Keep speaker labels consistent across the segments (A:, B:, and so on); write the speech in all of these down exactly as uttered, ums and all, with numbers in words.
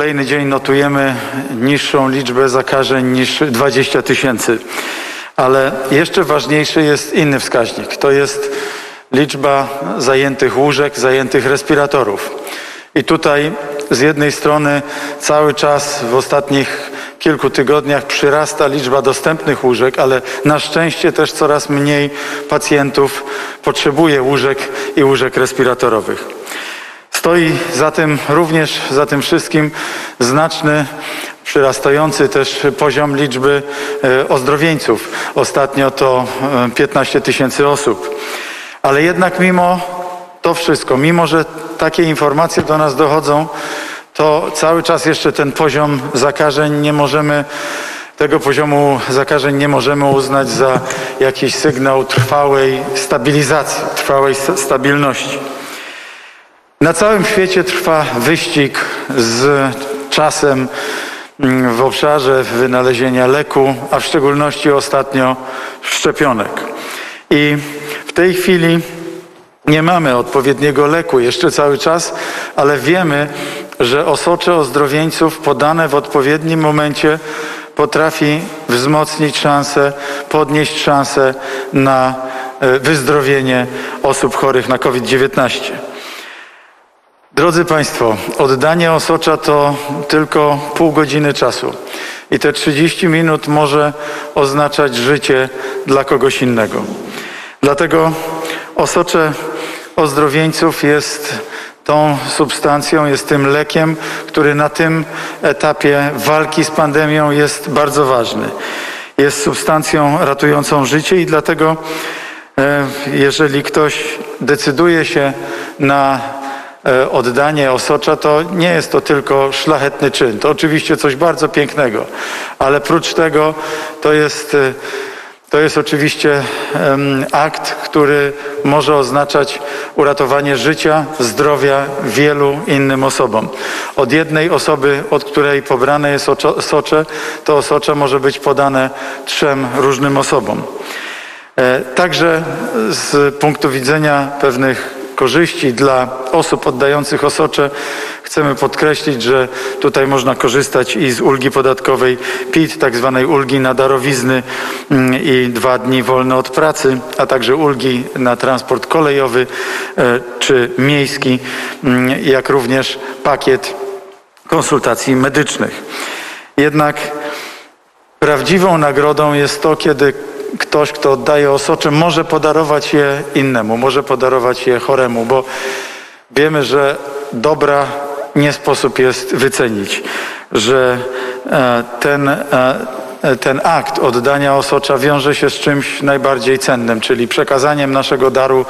A: kolejny dzień notujemy niższą liczbę zakażeń niż dwadzieścia tysięcy. Ale jeszcze ważniejszy jest inny wskaźnik. To jest liczba zajętych łóżek, zajętych respiratorów. I tutaj z jednej strony cały czas w ostatnich kilku tygodniach przyrasta liczba dostępnych łóżek, ale na szczęście też coraz mniej pacjentów potrzebuje łóżek i łóżek respiratorowych. Stoi za tym również, za tym wszystkim znaczny, przyrastający też poziom liczby ozdrowieńców. Ostatnio to piętnaście tysięcy osób. Ale jednak mimo to wszystko, mimo że takie informacje do nas dochodzą, to cały czas jeszcze ten poziom zakażeń nie możemy, tego poziomu zakażeń nie możemy uznać za jakiś sygnał trwałej stabilizacji, trwałej stabilności. Na całym świecie trwa wyścig z czasem w obszarze wynalezienia leku, a w szczególności ostatnio szczepionek. I w tej chwili nie mamy odpowiedniego leku jeszcze cały czas, ale wiemy, że osocze ozdrowieńców podane w odpowiednim momencie potrafi wzmocnić szanse, podnieść szanse na wyzdrowienie osób chorych na COVID dziewiętnaście. Drodzy Państwo, oddanie osocza to tylko pół godziny czasu i te trzydzieści minut może oznaczać życie dla kogoś innego. Dlatego osocze ozdrowieńców jest tą substancją, jest tym lekiem, który na tym etapie walki z pandemią jest bardzo ważny. Jest substancją ratującą życie i dlatego jeżeli ktoś decyduje się na oddanie osocza, to nie jest to tylko szlachetny czyn. To oczywiście coś bardzo pięknego, ale prócz tego to jest, to jest oczywiście um, akt, który może oznaczać uratowanie życia, zdrowia wielu innym osobom. Od jednej osoby, od której pobrane jest osocze, to osocze może być podane trzem różnym osobom. E, także z punktu widzenia pewnych korzyści dla osób oddających osocze chcemy podkreślić, że tutaj można korzystać i z ulgi podatkowej P I T, tak zwanej ulgi na darowizny i dwa dni wolne od pracy, a także ulgi na transport kolejowy czy miejski, jak również pakiet konsultacji medycznych. Jednak prawdziwą nagrodą jest to, kiedy ktoś, kto oddaje osocze, może podarować je innemu, może podarować je choremu, bo wiemy, że dobra nie sposób jest wycenić, że ten, ten akt oddania osocza wiąże się z czymś najbardziej cennym, czyli przekazaniem naszego daru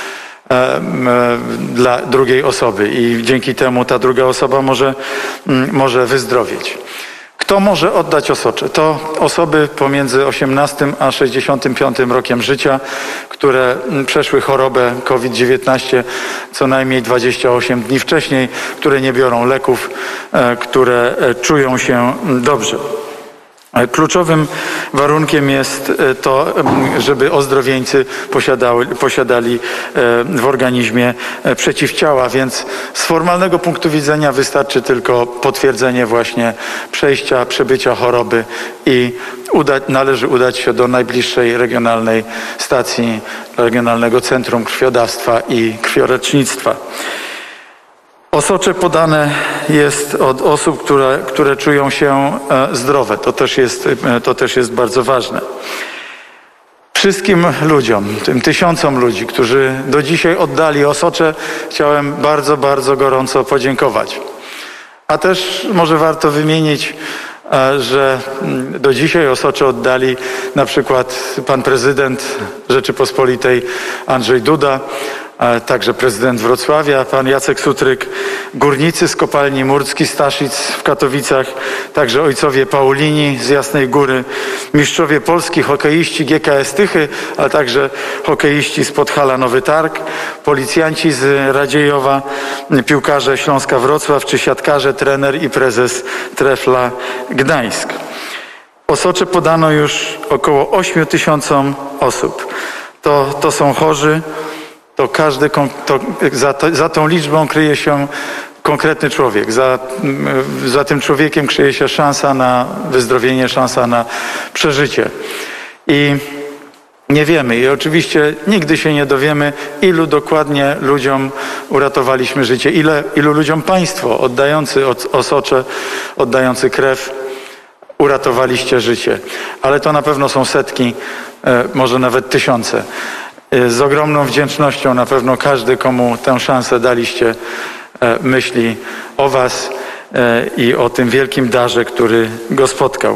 A: dla drugiej osoby i dzięki temu ta druga osoba może, może wyzdrowieć. Kto może oddać osocze? To osoby pomiędzy osiemnastym a sześćdziesiątym piątym rokiem życia, które przeszły chorobę COVID dziewiętnaście co najmniej dwadzieścia osiem dni wcześniej, które nie biorą leków, które czują się dobrze. Kluczowym warunkiem jest to, żeby ozdrowieńcy posiadali, posiadali w organizmie przeciwciała, więc z formalnego punktu widzenia wystarczy tylko potwierdzenie właśnie przejścia, przebycia choroby i uda, należy udać się do najbliższej regionalnej stacji, Regionalnego Centrum Krwiodawstwa i Krwiolecznictwa. Osocze podane jest od osób, które, które czują się zdrowe. To też jest, to też jest bardzo ważne. Wszystkim ludziom, tym tysiącom ludzi, którzy do dzisiaj oddali osocze, chciałem bardzo, bardzo gorąco podziękować. A też może warto wymienić, że do dzisiaj osocze oddali na przykład pan prezydent Rzeczypospolitej Andrzej Duda, także prezydent Wrocławia, pan Jacek Sutryk, górnicy z kopalni Murcki Staszic w Katowicach, także ojcowie Paulini z Jasnej Góry, mistrzowie Polski, hokeiści G K S Tychy, ale także hokeiści z Podhala Nowy Targ, policjanci z Radziejowa, piłkarze Śląska Wrocław czy siatkarze, trener i prezes Trefla Gdańsk. Osocze podano już około ośmiu tysiącom osób. To, to są chorzy. To każdy, to za, to, za tą liczbą kryje się konkretny człowiek. Za, za tym człowiekiem kryje się szansa na wyzdrowienie, szansa na przeżycie. I nie wiemy i oczywiście nigdy się nie dowiemy, ilu dokładnie ludziom uratowaliśmy życie, ile, ilu ludziom państwo oddający osocze, oddający krew uratowaliście życie. Ale to na pewno są setki, może nawet tysiące. Z ogromną wdzięcznością na pewno każdy, komu tę szansę daliście, myśli o was i o tym wielkim darze, który go spotkał.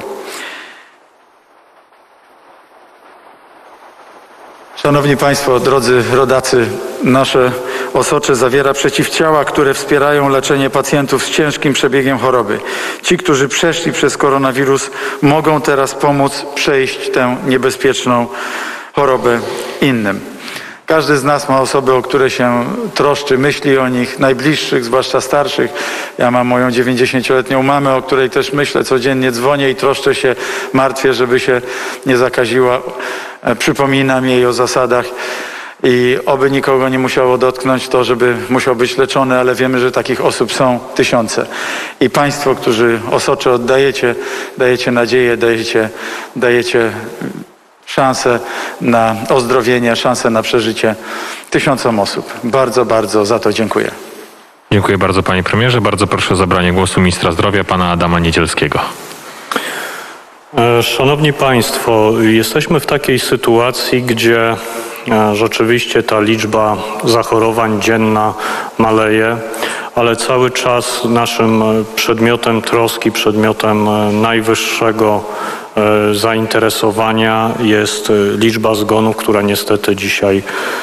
A: Szanowni Państwo, drodzy rodacy, nasze osocze zawiera przeciwciała, które wspierają leczenie pacjentów z ciężkim przebiegiem choroby. Ci, którzy przeszli przez koronawirus, mogą teraz pomóc przejść tę niebezpieczną chorobę innym. Każdy z nas ma osoby, o które się troszczy, myśli o nich, najbliższych, zwłaszcza starszych. Ja mam moją dziewięćdziesięcioletnią mamę, o której też myślę, codziennie dzwonię i troszczę się, martwię, żeby się nie zakaziła. Przypominam jej o zasadach i oby nikogo nie musiało dotknąć to, żeby musiał być leczony, ale wiemy, że takich osób są tysiące. I Państwo, którzy osocze oddajecie, dajecie nadzieję, dajecie, dajecie szansę na ozdrowienie, szansę na przeżycie tysiącom osób. Bardzo, bardzo za to dziękuję.
B: Dziękuję bardzo, panie premierze. Bardzo proszę o zabranie głosu ministra zdrowia, pana Adama Niedzielskiego.
C: Szanowni Państwo, jesteśmy w takiej sytuacji, gdzie rzeczywiście ta liczba zachorowań dzienna maleje, ale cały czas naszym przedmiotem troski, przedmiotem najwyższego zainteresowania jest liczba zgonów, która niestety dzisiaj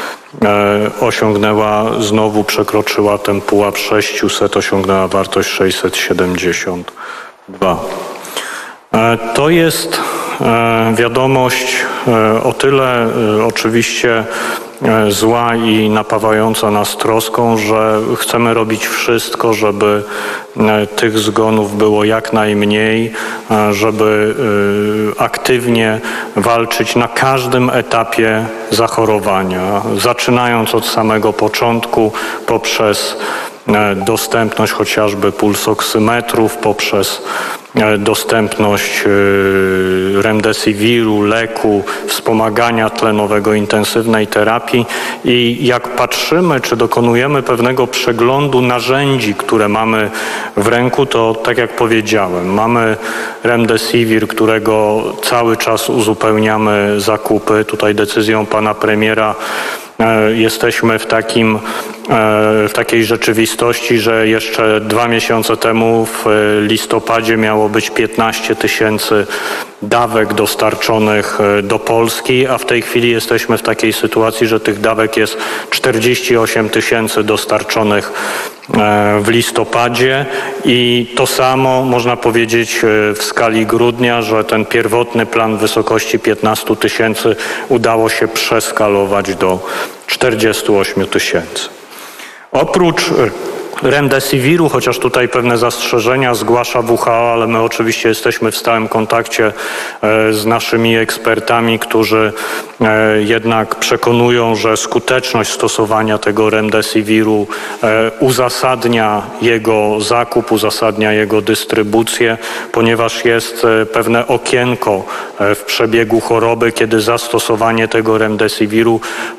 C: osiągnęła, znowu przekroczyła ten pułap sześciuset, osiągnęła wartość sześćset siedemdziesiąt dwa. To jest wiadomość o tyle oczywiście zła i napawająca nas troską, że chcemy robić wszystko, żeby tych zgonów było jak najmniej, żeby aktywnie walczyć na każdym etapie zachorowania, zaczynając od samego początku poprzez dostępność chociażby pulsoksymetrów, poprzez dostępność remdesiviru, leku, wspomagania tlenowego, intensywnej terapii i jak patrzymy, czy dokonujemy pewnego przeglądu narzędzi, które mamy w ręku, to tak jak powiedziałem, mamy remdesivir, którego cały czas uzupełniamy zakupy. Tutaj decyzją pana premiera jesteśmy w takim, w takiej rzeczywistości, że jeszcze dwa miesiące temu w listopadzie miało być piętnaście tysięcy dawek dostarczonych do Polski, a w tej chwili jesteśmy w takiej sytuacji, że tych dawek jest czterdzieści osiem tysięcy dostarczonych w listopadzie i to samo można powiedzieć w skali grudnia, że ten pierwotny plan w wysokości piętnaście tysięcy udało się przeskalować do czterdziestu ośmiu tysięcy. Oprócz remdesiviru, chociaż tutaj pewne zastrzeżenia zgłasza W H O, ale my oczywiście jesteśmy w stałym kontakcie z naszymi ekspertami, którzy jednak przekonują, że skuteczność stosowania tego remdesiviru uzasadnia jego zakup, uzasadnia jego dystrybucję, ponieważ jest pewne okienko w przebiegu choroby, kiedy zastosowanie tego remdesiviru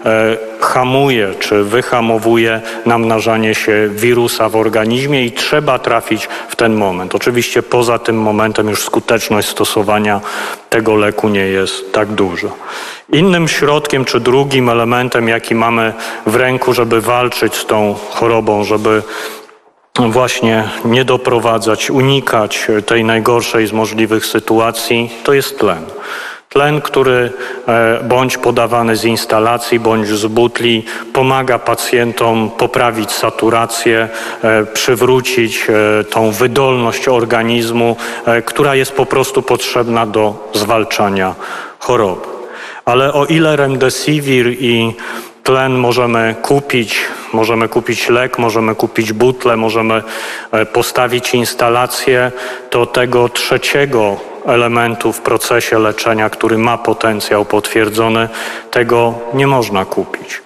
C: hamuje czy wyhamowuje namnażanie się wirusa w organizmie i trzeba trafić w ten moment. Oczywiście poza tym momentem już skuteczność stosowania tego leku nie jest tak duża. Innym środkiem czy drugim elementem, jaki mamy w ręku, żeby walczyć z tą chorobą, żeby właśnie nie doprowadzać, unikać tej najgorszej z możliwych sytuacji, to jest tlen. Tlen, który bądź podawany z instalacji, bądź z butli, pomaga pacjentom poprawić saturację, przywrócić tą wydolność organizmu, która jest po prostu potrzebna do zwalczania choroby. Ale o ile remdesivir i tlen możemy kupić, możemy kupić lek, możemy kupić butlę, możemy postawić instalację, to tego trzeciego elementu w procesie leczenia, który ma potencjał potwierdzony, tego nie można kupić.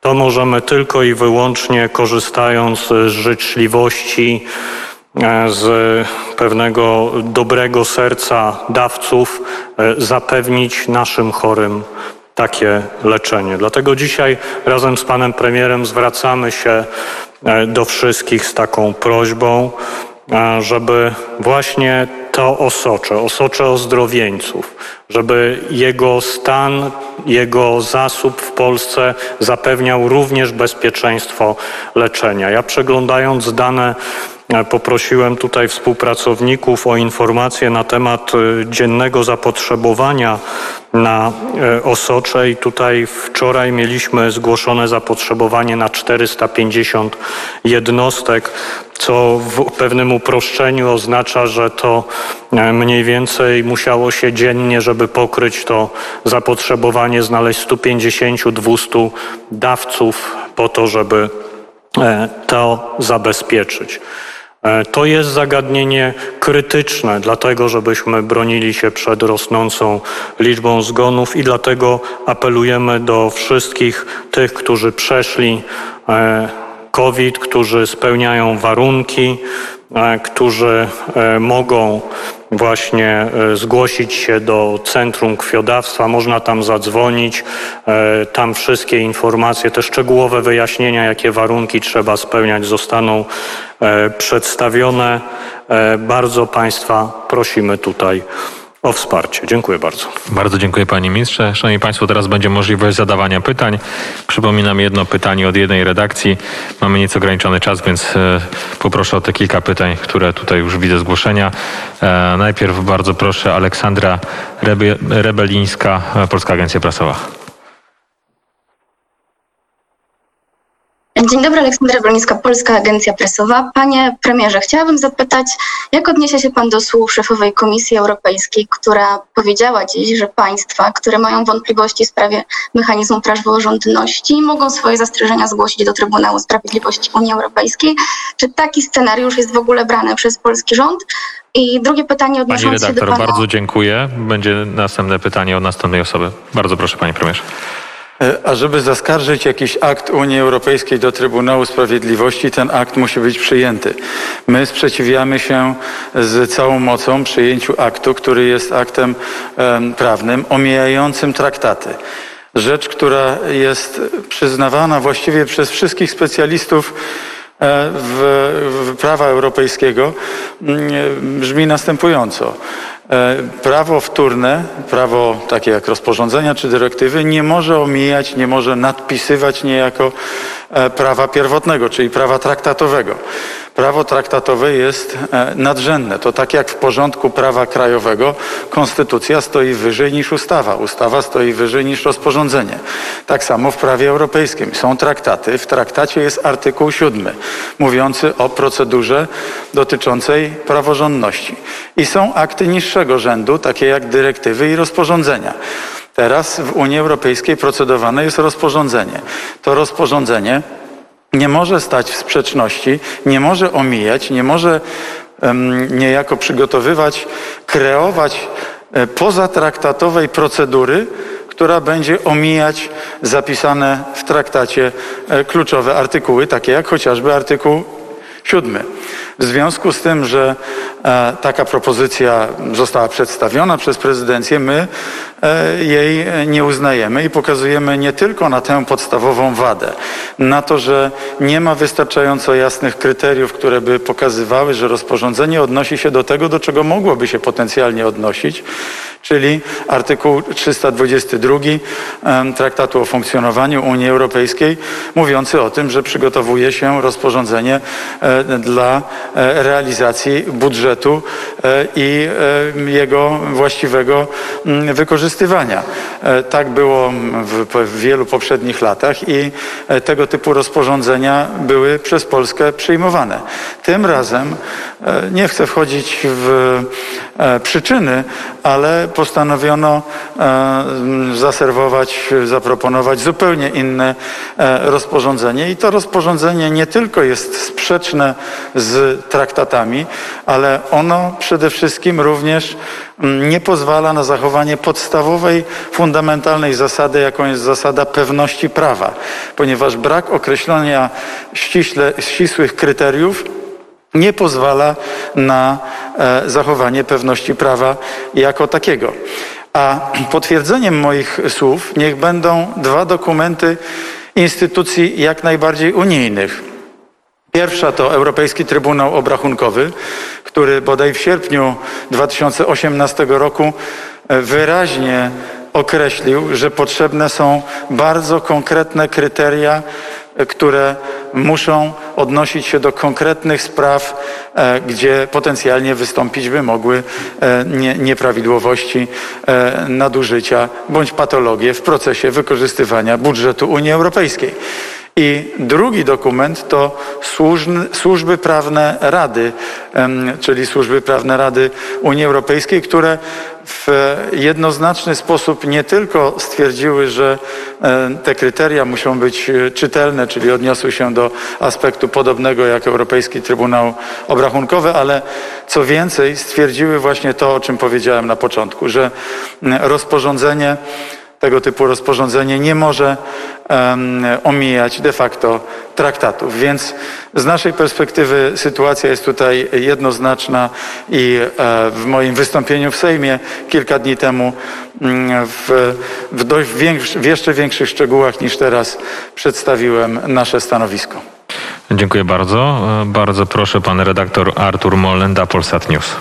C: to możemy tylko i wyłącznie korzystając z życzliwości, z pewnego dobrego serca dawców zapewnić naszym chorym takie leczenie. Dlatego dzisiaj razem z panem premierem zwracamy się do wszystkich z taką prośbą, żeby właśnie to osocze, osocze ozdrowieńców, żeby jego stan, jego zasób w Polsce zapewniał również bezpieczeństwo leczenia. Ja przeglądając dane poprosiłem tutaj współpracowników o informacje na temat dziennego zapotrzebowania na osocze i tutaj wczoraj mieliśmy zgłoszone zapotrzebowanie na czterysta pięćdziesiąt jednostek, co w pewnym uproszczeniu oznacza, że to mniej więcej musiało się dziennie, żeby pokryć to zapotrzebowanie, znaleźć sto pięćdziesiąt do dwustu dawców po to, żeby to zabezpieczyć. To jest zagadnienie krytyczne, dlatego żebyśmy bronili się przed rosnącą liczbą zgonów i dlatego apelujemy do wszystkich tych, którzy przeszli COVID, którzy spełniają warunki, którzy mogą właśnie zgłosić się do Centrum Krwiodawstwa. Można tam zadzwonić, tam wszystkie informacje, te szczegółowe wyjaśnienia, jakie warunki trzeba spełniać, zostaną przedstawione. Bardzo Państwa prosimy tutaj o wsparcie. Dziękuję bardzo.
B: Bardzo dziękuję panie ministrze. Szanowni państwo, teraz będzie możliwość zadawania pytań. Przypominam, jedno pytanie od jednej redakcji. Mamy nieco ograniczony czas, więc e, poproszę o te kilka pytań, które tutaj już widzę zgłoszenia. E, najpierw bardzo proszę Aleksandra Rebe, Rebelińska, Polska Agencja Prasowa.
D: Dzień dobry, Aleksandra Rebelińska, Polska Agencja Prasowa. Panie premierze, chciałabym zapytać, jak odniesie się pan do słów szefowej Komisji Europejskiej, która powiedziała dziś, że państwa, które mają wątpliwości w sprawie mechanizmu praworządności, mogą swoje zastrzeżenia zgłosić do Trybunału Sprawiedliwości Unii Europejskiej. Czy taki scenariusz jest w ogóle brany przez polski rząd? I drugie pytanie odnoszące
B: Pani redaktor,
D: się do pana...
B: bardzo dziękuję. Będzie następne pytanie od następnej osoby. Bardzo proszę, panie premierze.
A: A żeby zaskarżyć jakiś akt Unii Europejskiej do Trybunału Sprawiedliwości, ten akt musi być przyjęty. My sprzeciwiamy się z całą mocą przyjęciu aktu, który jest aktem um, prawnym, omijającym traktaty. Rzecz, która jest przyznawana właściwie przez wszystkich specjalistów w, w prawa europejskiego, brzmi następująco. Prawo wtórne, prawo takie jak rozporządzenia czy dyrektywy nie może omijać, nie może nadpisywać niejako prawa pierwotnego, czyli prawa traktatowego. Prawo traktatowe jest nadrzędne. To tak jak w porządku prawa krajowego konstytucja stoi wyżej niż ustawa. Ustawa stoi wyżej niż rozporządzenie. Tak samo w prawie europejskim. Są traktaty. W traktacie jest artykuł siódmy mówiący o procedurze dotyczącej praworządności. I są akty niższego rzędu, takie jak dyrektywy i rozporządzenia. Teraz w Unii Europejskiej procedowane jest rozporządzenie. To rozporządzenie nie może stać w sprzeczności, nie może omijać, nie może um, niejako przygotowywać, kreować e, pozatraktatowej procedury, która będzie omijać zapisane w traktacie e, kluczowe artykuły, takie jak chociażby artykuł siódmy. W związku z tym, że e, taka propozycja została przedstawiona przez prezydencję, my e, jej nie uznajemy i pokazujemy nie tylko na tę podstawową wadę, na to, że nie ma wystarczająco jasnych kryteriów, które by pokazywały, że rozporządzenie odnosi się do tego, do czego mogłoby się potencjalnie odnosić, czyli artykuł trzysta dwudziesty drugi e, Traktatu o funkcjonowaniu Unii Europejskiej, mówiący o tym, że przygotowuje się rozporządzenie e, dla realizacji budżetu i jego właściwego wykorzystywania. Tak było w wielu poprzednich latach i tego typu rozporządzenia były przez Polskę przyjmowane. Tym razem nie chcę wchodzić w przyczyny, ale postanowiono zaserwować, zaproponować zupełnie inne rozporządzenie i to rozporządzenie nie tylko jest sprzeczne z z traktatami, ale ono przede wszystkim również nie pozwala na zachowanie podstawowej, fundamentalnej zasady, jaką jest zasada pewności prawa, ponieważ brak określenia ściśle, ścisłych kryteriów nie pozwala na e, zachowanie pewności prawa jako takiego. A potwierdzeniem moich słów niech będą dwa dokumenty instytucji jak najbardziej unijnych. Pierwsza to Europejski Trybunał Obrachunkowy, który bodaj w sierpniu dwa tysiące osiemnastego roku wyraźnie określił, że potrzebne są bardzo konkretne kryteria, które muszą odnosić się do konkretnych spraw, gdzie potencjalnie wystąpić by mogły nieprawidłowości, nadużycia bądź patologie w procesie wykorzystywania budżetu Unii Europejskiej. I drugi dokument to służby, służby prawne Rady, czyli służby prawne Rady Unii Europejskiej, które w jednoznaczny sposób nie tylko stwierdziły, że te kryteria muszą być czytelne, czyli odniosły się do aspektu podobnego jak Europejski Trybunał Obrachunkowy, ale co więcej stwierdziły właśnie to, o czym powiedziałem na początku, że rozporządzenie Tego typu rozporządzenie nie może um, omijać de facto traktatów. Więc z naszej perspektywy sytuacja jest tutaj jednoznaczna i e, w moim wystąpieniu w Sejmie kilka dni temu w, w, dość większy, w jeszcze większych szczegółach niż teraz przedstawiłem nasze stanowisko.
B: Dziękuję bardzo. Bardzo proszę, pan redaktor Artur Molenda, Polsat News.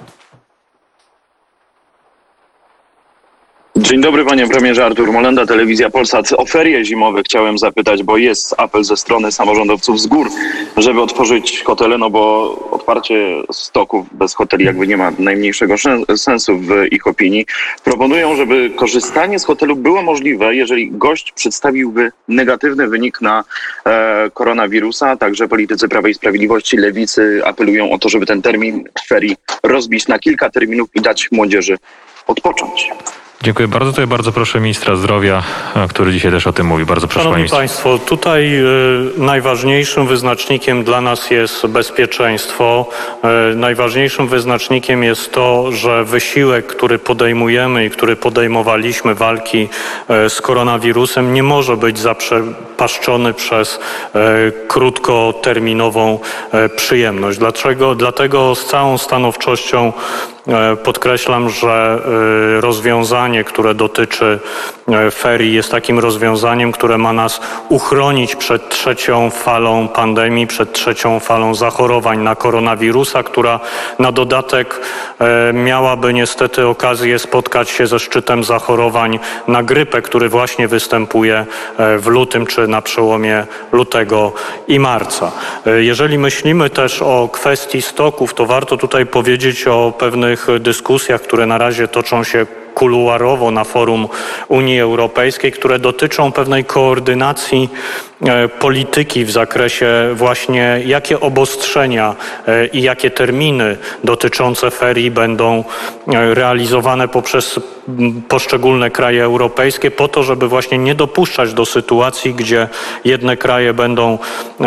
E: Dzień dobry, panie premierze. Artur Molenda, Telewizja Polsat. O ferie zimowe chciałem zapytać, bo jest apel ze strony samorządowców z gór, żeby otworzyć hotele, no bo otwarcie stoków bez hoteli jakby nie ma najmniejszego sensu w ich opinii. Proponują, żeby korzystanie z hotelu było możliwe, jeżeli gość przedstawiłby negatywny wynik na e, koronawirusa. Także politycy Prawa i Sprawiedliwości, Lewicy apelują o to, żeby ten termin ferii rozbić na kilka terminów i dać młodzieży odpocząć.
B: Dziękuję bardzo. Tutaj bardzo proszę ministra zdrowia, który dzisiaj też o tym mówi. Bardzo proszę,
C: Szanowni
B: panie
C: Państwo, tutaj y, najważniejszym wyznacznikiem dla nas jest bezpieczeństwo. Y, najważniejszym wyznacznikiem jest to, że wysiłek, który podejmujemy i który podejmowaliśmy walki y, z koronawirusem, nie może być zaprzepaszczony przez y, krótkoterminową y, przyjemność. Dlaczego? Dlatego z całą stanowczością podkreślam, że rozwiązanie, które dotyczy ferii, jest takim rozwiązaniem, które ma nas uchronić przed trzecią falą pandemii, przed trzecią falą zachorowań na koronawirusa, która na dodatek miałaby niestety okazję spotkać się ze szczytem zachorowań na grypę, który właśnie występuje w lutym czy na przełomie lutego i marca. Jeżeli myślimy też o kwestii stoków, to warto tutaj powiedzieć o pewnych dyskusjach, które na razie toczą się kuluarowo na forum Unii Europejskiej, które dotyczą pewnej koordynacji polityki w zakresie właśnie jakie obostrzenia i jakie terminy dotyczące ferii będą realizowane poprzez poszczególne kraje europejskie po to, żeby właśnie nie dopuszczać do sytuacji, gdzie jedne kraje będą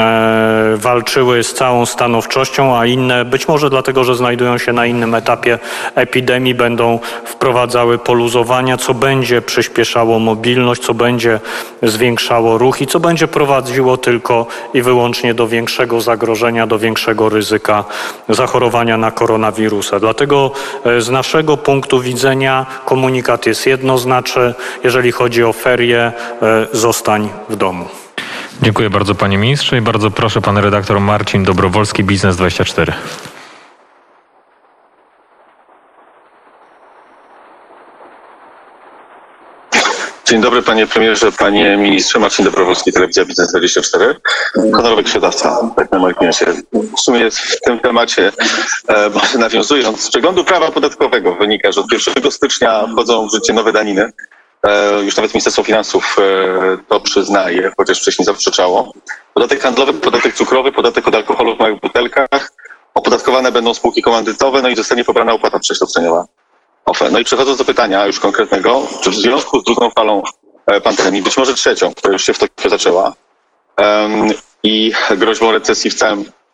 C: walczyły z całą stanowczością, a inne być może dlatego, że znajdują się na innym etapie epidemii, będą wprowadzały poluzowania, co będzie przyspieszało mobilność, co będzie zwiększało ruch i co będzie prowadziło tylko i wyłącznie do większego zagrożenia, do większego ryzyka zachorowania na koronawirusa. Dlatego z naszego punktu widzenia komunikat jest jednoznaczny. Jeżeli chodzi o ferie, zostań w domu.
B: Dziękuję bardzo, panie ministrze, i bardzo proszę, pan redaktor Marcin Dobrowolski, Biznes dwadzieścia cztery.
F: Dzień dobry, panie premierze, panie ministrze. Marcin Dobrowolski, Telewizja Biznes dwadzieścia cztery. Honorowy krwiodawca, tak na marginesie. W sumie w tym temacie, e, nawiązując, z przeglądu prawa podatkowego wynika, że od pierwszego stycznia wchodzą w życie nowe daniny. E, już nawet Ministerstwo Finansów e, to przyznaje, chociaż wcześniej zaprzeczało. Podatek handlowy, podatek cukrowy, podatek od alkoholu w małych butelkach. Opodatkowane będą spółki komandytowe, no i zostanie pobrana opłata przekształceniowa. No i przechodząc do pytania już konkretnego, czy w związku z drugą falą pandemii, być może trzecią, która już się w Tokio zaczęła, um, i groźbą recesji w całym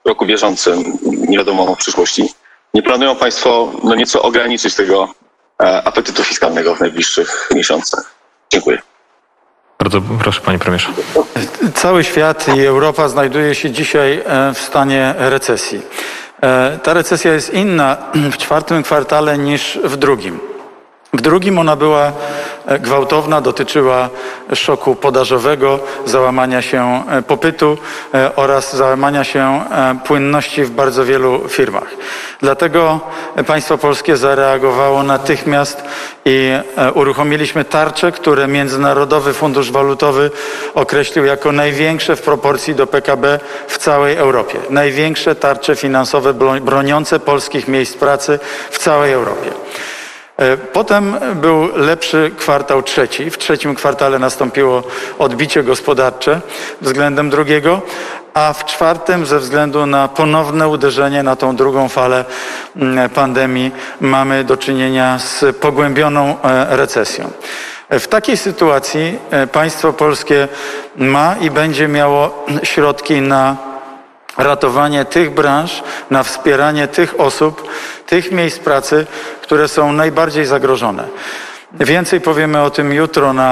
F: roku bieżącym, nie wiadomo w przyszłości, nie planują państwo no nieco ograniczyć tego e, apetytu fiskalnego w najbliższych miesiącach? Dziękuję.
B: Bardzo proszę, panie premierze.
A: Cały świat i Europa znajduje się dzisiaj w stanie recesji. Ta recesja jest inna w czwartym kwartale niż w drugim. W drugim ona była gwałtowna, dotyczyła szoku podażowego, załamania się popytu oraz załamania się płynności w bardzo wielu firmach. Dlatego państwo polskie zareagowało natychmiast i uruchomiliśmy tarcze, które Międzynarodowy Fundusz Walutowy określił jako największe w proporcji do P K B w całej Europie. Największe tarcze finansowe broniące polskich miejsc pracy w całej Europie. Potem był lepszy kwartał trzeci. W trzecim kwartale nastąpiło odbicie gospodarcze względem drugiego, a w czwartym ze względu na ponowne uderzenie na tą drugą falę pandemii mamy do czynienia z pogłębioną recesją. W takiej sytuacji państwo polskie ma i będzie miało środki na ratowanie tych branż, na wspieranie tych osób, tych miejsc pracy, które są najbardziej zagrożone. Więcej powiemy o tym jutro na